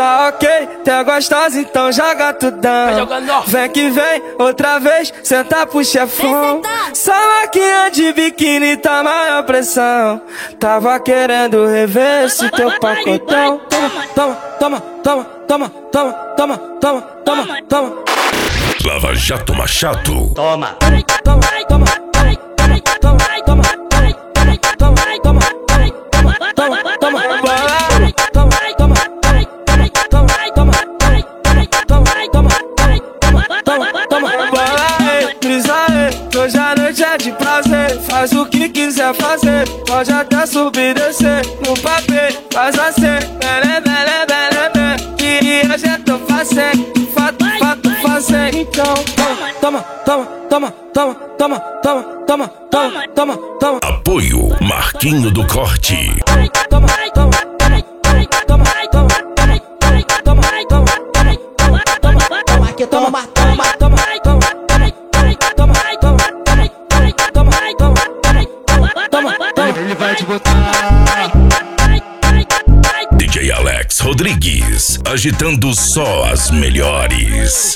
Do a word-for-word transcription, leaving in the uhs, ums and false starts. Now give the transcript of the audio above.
Tá ok, tá gostosa, então joga tudão. Vem que vem, outra vez, senta pro chefão. Só maquinha de biquíni, tá maior pressão. Tava querendo rever esse teu pacotão. Toma, toma, toma, toma, toma, toma, toma, toma, toma. Lava Jato Machado. Toma, toma, toma, toma, toma, toma, toma, toma, toma, toma. Hoje a noite é de prazer, faz o que quiser fazer. Pode até subir e descer no papel, faz assim, bele, bele, bele, bele. E hoje eu tô fazendo, fato, fato, fazendo. Então, toma, toma, toma, toma, toma, toma, toma, toma, toma, toma. Apoio Marquinho do Corte. Toma, toma, toma, toma, toma, toma, toma, toma, aqui toma, toma, toma, toma. Ele vai te botar. D J Alex Rodrigues, agitando só as melhores.